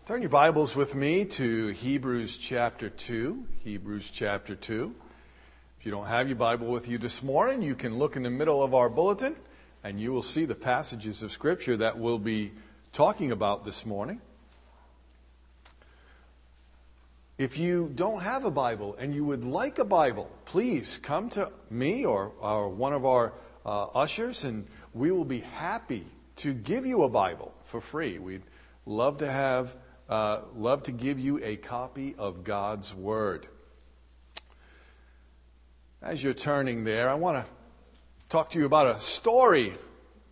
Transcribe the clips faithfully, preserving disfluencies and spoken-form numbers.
Turn your Bibles with me to Hebrews chapter two. Hebrews chapter two. If you don't have your Bible with you this morning, you can look in the middle of our bulletin and you will see the passages of Scripture that we'll be talking about this morning. If you don't have a Bible and you would like a Bible, please come to me or, or one of our uh, ushers and we will be happy to give you a Bible for free. We'd love to have Uh, love to give you a copy of God's Word. As you're turning there, I want to talk to you about a story. It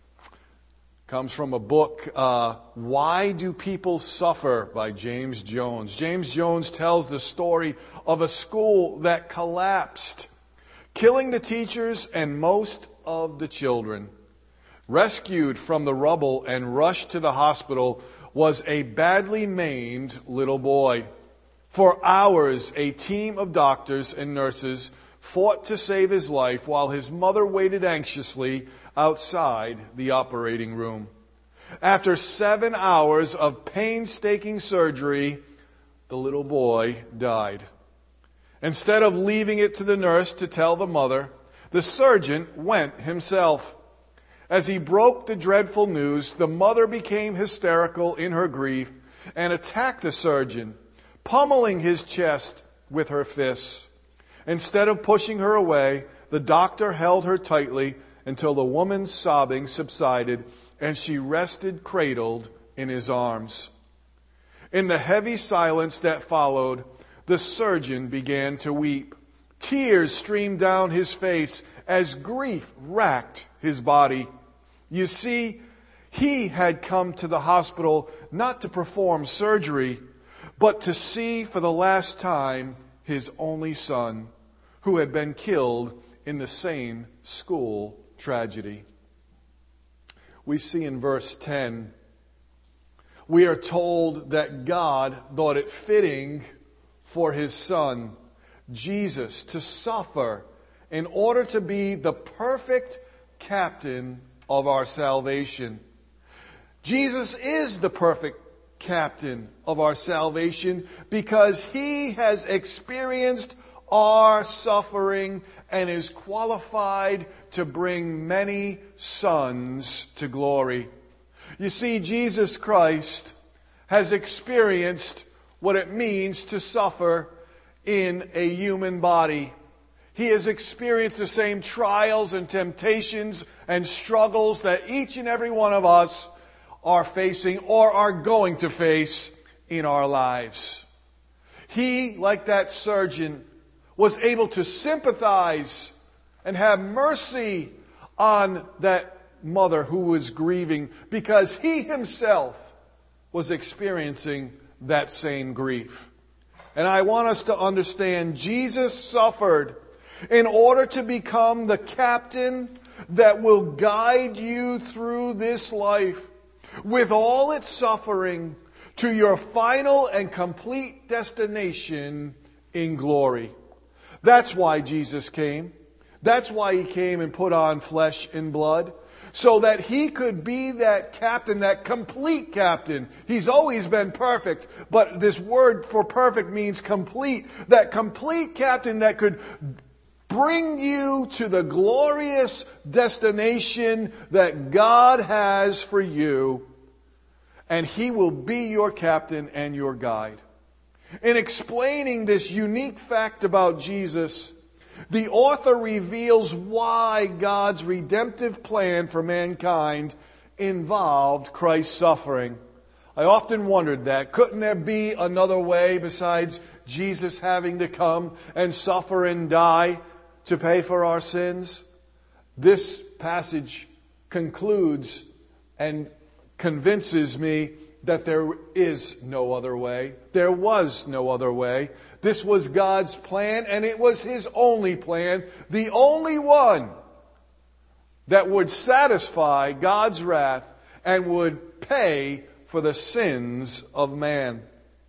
comes from a book, uh, Why Do People Suffer? By James Jones. James Jones tells the story of a school that collapsed, killing the teachers and most of the children. Rescued from the rubble and rushed to the hospital was a badly maimed little boy. For hours, a team of doctors and nurses fought to save his life while his mother waited anxiously outside the operating room. After seven hours of painstaking surgery, the little boy died. Instead of leaving it to the nurse to tell the mother, the surgeon went himself. As he broke the dreadful news, the mother became hysterical in her grief and attacked the surgeon, pummeling his chest with her fists. Instead of pushing her away, the doctor held her tightly until the woman's sobbing subsided and she rested cradled in his arms. In the heavy silence that followed, the surgeon began to weep. Tears streamed down his face as grief racked his body. You see, he had come to the hospital not to perform surgery, but to see for the last time his only son, who had been killed in the same school tragedy. We see in verse ten, we are told that God thought it fitting for his son, Jesus, to suffer in order to be the perfect captain of our salvation. Jesus is the perfect captain of our salvation because he has experienced our suffering and is qualified to bring many sons to glory. You see, Jesus Christ has experienced what it means to suffer in a human body. He has experienced the same trials and temptations and struggles that each and every one of us are facing or are going to face in our lives. He, like that surgeon, was able to sympathize and have mercy on that mother who was grieving because he himself was experiencing that same grief. And I want us to understand Jesus suffered in order to become the captain that will guide you through this life with all its suffering to your final and complete destination in glory. That's why Jesus came. That's why he came and put on flesh and blood, so that he could be that captain, that complete captain. He's always been perfect, but this word for perfect means complete. That complete captain that could bring you to the glorious destination that God has for you. And he will be your captain and your guide. In explaining this unique fact about Jesus, the author reveals why God's redemptive plan for mankind involved Christ's suffering. I often wondered that. Couldn't there be another way besides Jesus having to come and suffer and die to pay for our sins? This passage concludes and convinces me that there is no other way. There was no other way. This was God's plan, and it was his only plan, the only one that would satisfy God's wrath and would pay for the sins of man.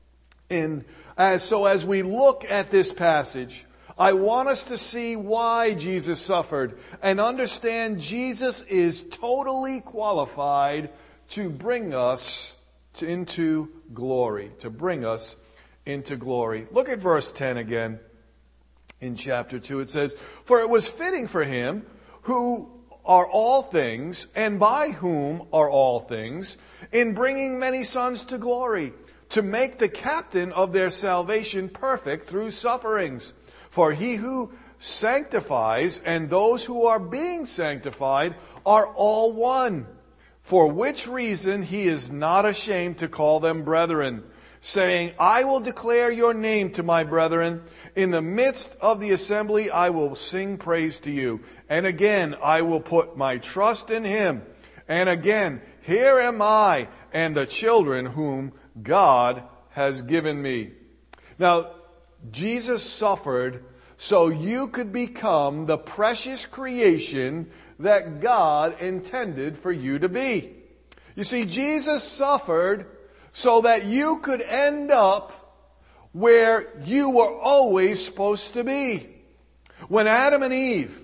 And as so as we look at this passage, I want us to see why Jesus suffered and understand Jesus is totally qualified to bring us into glory, to bring us into glory. Look at verse ten again in chapter two. It says, "For it was fitting for him who are all things, and by whom are all things, in bringing many sons to glory, to make the captain of their salvation perfect through sufferings. For he who sanctifies and those who are being sanctified are all one. For which reason he is not ashamed to call them brethren, saying, I will declare your name to my brethren. In the midst of the assembly I will sing praise to you. And again I will put my trust in him. And again, here am I and the children whom God has given me." Now, Jesus suffered so you could become the precious creation that God intended for you to be. You see, Jesus suffered so that you could end up where you were always supposed to be. When Adam and Eve,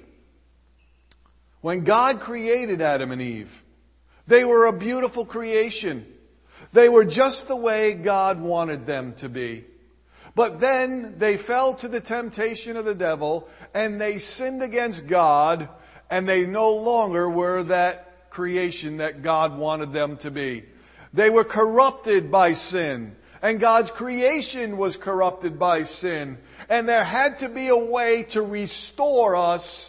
when God created Adam and Eve, they were a beautiful creation. They were just the way God wanted them to be. But then they fell to the temptation of the devil and they sinned against God, and they no longer were that creation that God wanted them to be. They were corrupted by sin, and God's creation was corrupted by sin. And there had to be a way to restore us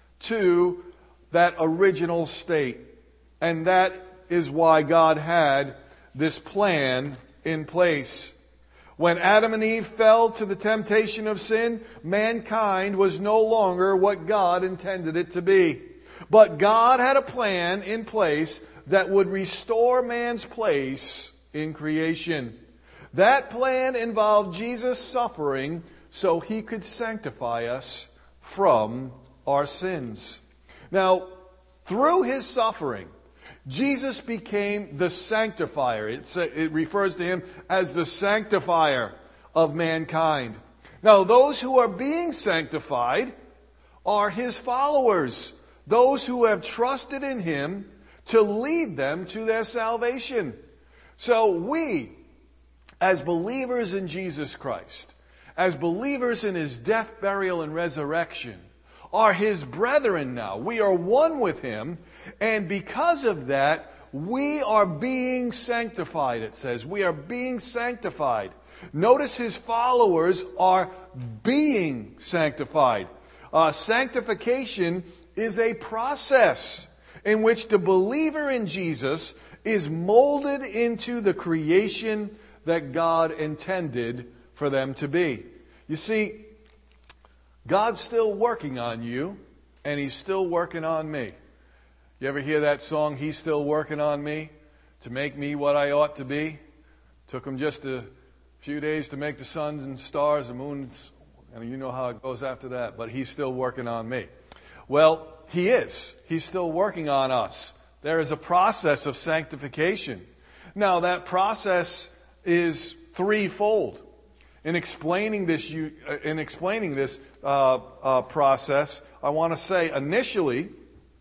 to that original state. And that is why God had this plan in place. When Adam and Eve fell to the temptation of sin, mankind was no longer what God intended it to be. But God had a plan in place that would restore man's place in creation. That plan involved Jesus suffering so he could sanctify us from our sins. Now, through his suffering, Jesus became the sanctifier. It's, it refers to him as the sanctifier of mankind. Now, those who are being sanctified are his followers, those who have trusted in him to lead them to their salvation. So we, as believers in Jesus Christ, as believers in his death, burial, and resurrection, are his brethren now. We are one with him, and because of that, we are being sanctified, it says. We are being sanctified. Notice his followers are being sanctified. Uh, sanctification is a process in which the believer in Jesus is molded into the creation that God intended for them to be. You see, God's still working on you, and he's still working on me. You ever hear that song, He's Still Working on Me, to make me what I ought to be? Took him just a few days to make the suns and stars and moons, and you know how it goes after that, but he's still working on me. Well, he is. He's still working on us. There is a process of sanctification. Now, that process is threefold. In explaining this, you, in explaining this uh, uh, process, I want to say initially,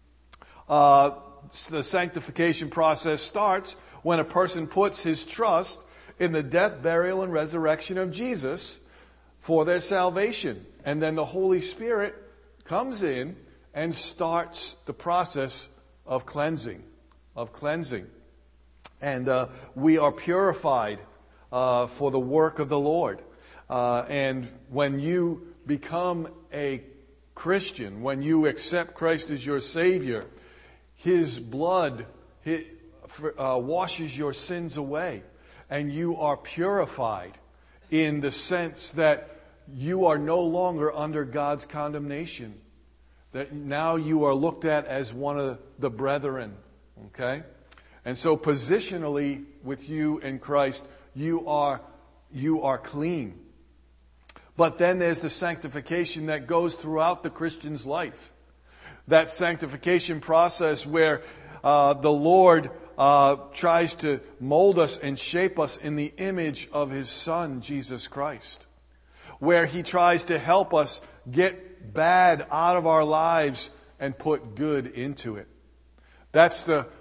uh, the sanctification process starts when a person puts his trust in the death, burial, and resurrection of Jesus for their salvation. And then the Holy Spirit comes in and starts the process of cleansing, of cleansing. And uh, we are purified uh, for the work of the Lord. Uh, and when you become a Christian, when you accept Christ as your Savior, his blood he, uh, washes your sins away. And you are purified in the sense that you are no longer under God's condemnation. That now you are looked at as one of the brethren. Okay? And so positionally with you in Christ, you are, you are clean. But then there's the sanctification that goes throughout the Christian's life. That sanctification process where uh, the Lord uh, tries to mold us and shape us in the image of his Son, Jesus Christ. Where he tries to help us get bad out of our lives and put good into it. That's the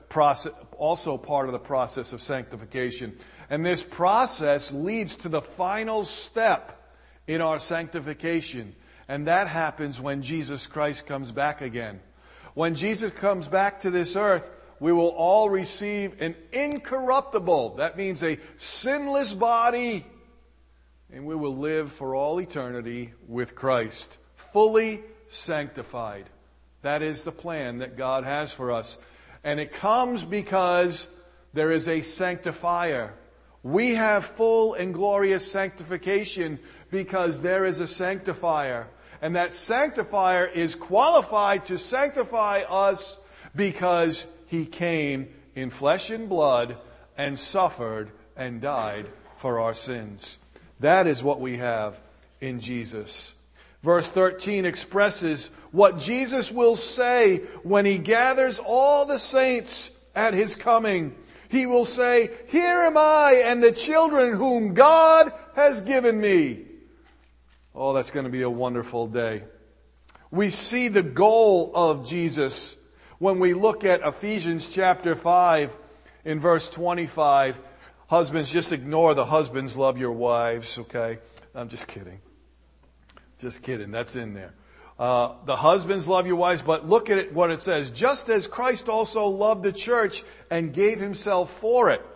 process, also part of the process of sanctification. And this process leads to the final step in our sanctification. And that happens when Jesus Christ comes back again. When Jesus comes back to this earth, we will all receive an incorruptible, that means a sinless body, and we will live for all eternity with Christ, fully sanctified. That is the plan that God has for us. And it comes because there is a sanctifier. We have full and glorious sanctification because there is a sanctifier. And that sanctifier is qualified to sanctify us because He came in flesh and blood and suffered and died for our sins. That is what we have in Jesus. Verse thirteen expresses what Jesus will say when He gathers all the saints at His coming. He will say, "Here am I and the children whom God has given me." Oh, that's going to be a wonderful day. We see the goal of Jesus when we look at Ephesians chapter five in verse twenty-five. Husbands, just ignore the husbands love your wives, okay? I'm just kidding. Just kidding. That's in there. Uh, the husbands love your wives, but look at it, what it says. Just as Christ also loved the church and gave Himself for it,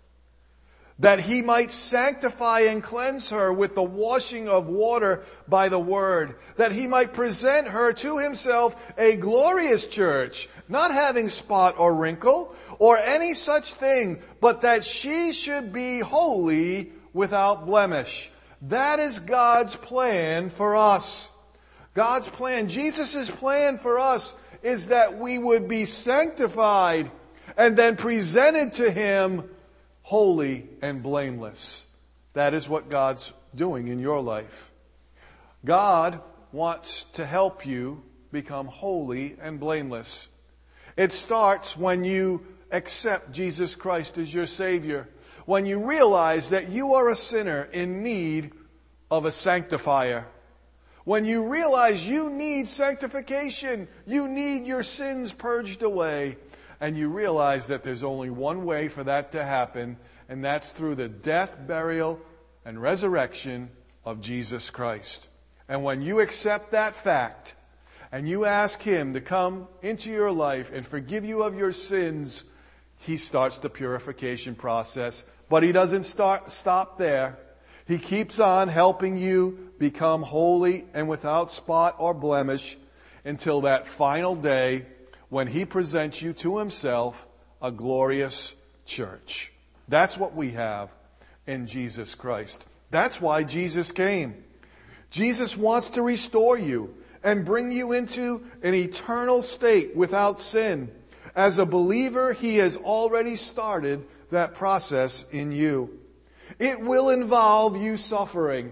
that He might sanctify and cleanse her with the washing of water by the word, that He might present her to Himself a glorious church, not having spot or wrinkle or any such thing, but that she should be holy without blemish. That is God's plan for us. God's plan, Jesus' plan for us is that we would be sanctified and then presented to Him holy and blameless. That is what God's doing in your life. God wants to help you become holy and blameless. It starts when you accept Jesus Christ as your Savior. When you realize that you are a sinner in need of a sanctifier. When you realize you need sanctification, you need your sins purged away, and you realize that there's only one way for that to happen, and that's through the death, burial, and resurrection of Jesus Christ. And when you accept that fact, and you ask Him to come into your life and forgive you of your sins, He starts the purification process. But He doesn't start, stop there. He keeps on helping you become holy and without spot or blemish until that final day when He presents you to Himself a glorious church. That's what we have in Jesus Christ. That's why Jesus came. Jesus wants to restore you and bring you into an eternal state without sin. As a believer, He has already started that process in you. It will involve you suffering.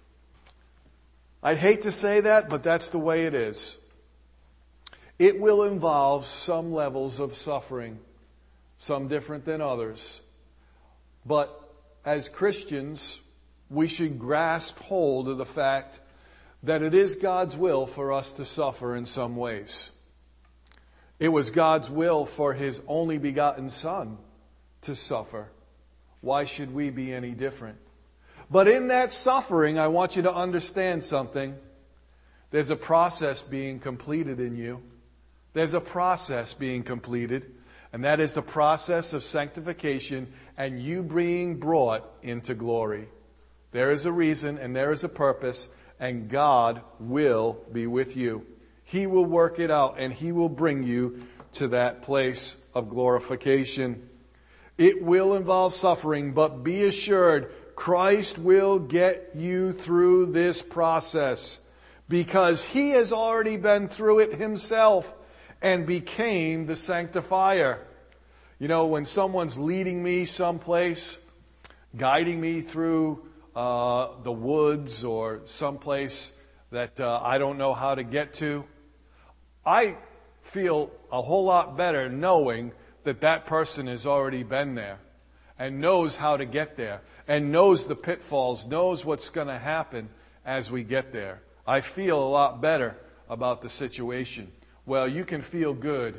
I'd hate to say that, but that's the way it is. It will involve some levels of suffering, some different than others. But as Christians, we should grasp hold of the fact that it is God's will for us to suffer in some ways. It was God's will for His only begotten Son to suffer. Why should we be any different? But in that suffering, I want you to understand something. There's a process being completed in you. There's a process being completed, and that is the process of sanctification and you being brought into glory. There is a reason and there is a purpose, and God will be with you. He will work it out, and He will bring you to that place of glorification. It will involve suffering, but be assured, Christ will get you through this process because He has already been through it Himself and became the sanctifier. You know, when someone's leading me someplace, guiding me through uh, the woods or someplace that uh, I don't know how to get to, I feel a whole lot better knowing that that person has already been there and knows how to get there and knows the pitfalls, knows what's going to happen as we get there. I feel a lot better about the situation. Well, you can feel good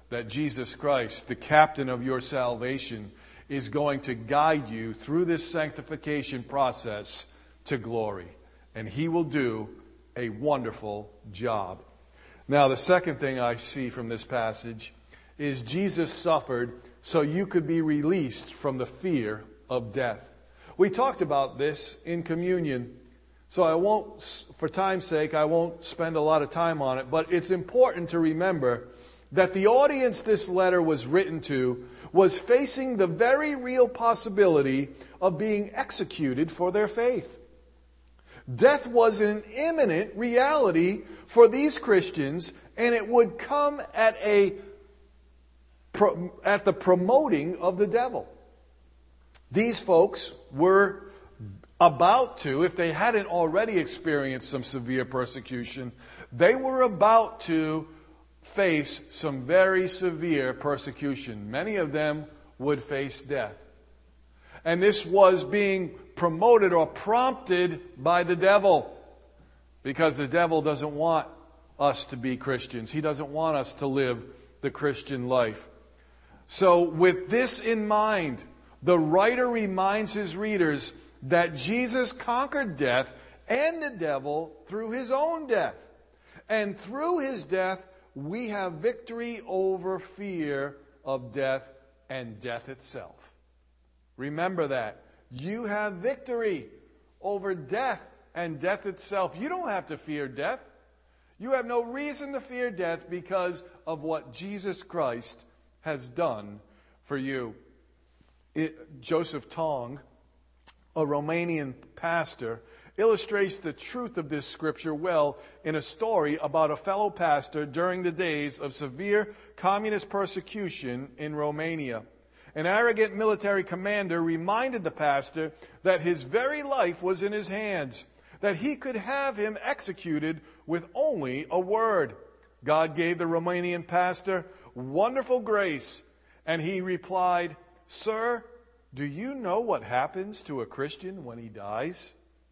that Jesus Christ, the captain of your salvation, is going to guide you through this sanctification process to glory. And He will do a wonderful job. Now, the second thing I see from this passage is Jesus suffered so you could be released from the fear of death. We talked about this in communion, so I won't, for time's sake, I won't spend a lot of time on it, but it's important to remember that the audience this letter was written to was facing the very real possibility of being executed for their faith. Death was an imminent reality for these Christians, and it would come at a at the promoting of the devil. These folks were about to, if they hadn't already experienced some severe persecution, they were about to face some very severe persecution. Many of them would face death. And this was being promoted or prompted by the devil, because the devil doesn't want us to be Christians. He doesn't want us to live the Christian life. So with this in mind, the writer reminds his readers that Jesus conquered death and the devil through His own death. And through His death, we have victory over fear of death and death itself. Remember that. You have victory over death and death itself. You don't have to fear death. You have no reason to fear death because of what Jesus Christ has done for you. It, Joseph Tong, a Romanian pastor, illustrates the truth of this scripture well in a story about a fellow pastor during the days of severe communist persecution in Romania. An arrogant military commander reminded the pastor that his very life was in his hands, that he could have him executed with only a word. God gave the Romanian pastor wonderful grace, and he replied, "Sir, do you know what happens to a Christian when he dies?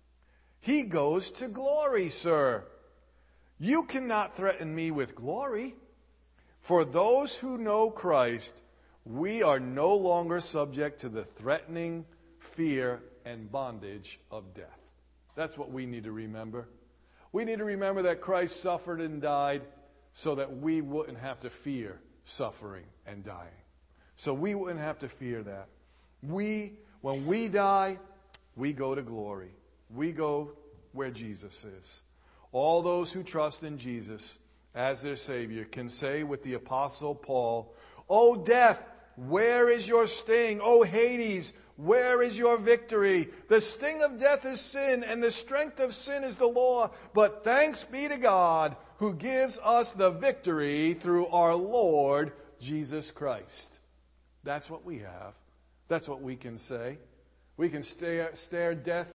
He goes to glory, sir. You cannot threaten me with glory. For those who know Christ, we are no longer subject to the threatening fear and bondage of death." That's what we need to remember. We need to remember that Christ suffered and died so that we wouldn't have to fear suffering and dying. So we wouldn't have to fear that. We, when we die, we go to glory. We go where Jesus is. All those who trust in Jesus as their Savior can say with the Apostle Paul, "O death, where is your sting? O Hades, where is your victory? The sting of death is sin, and the strength of sin is the law. But thanks be to God who gives us the victory through our Lord Jesus Christ." That's what we have. That's what we can say. We can stare, stare death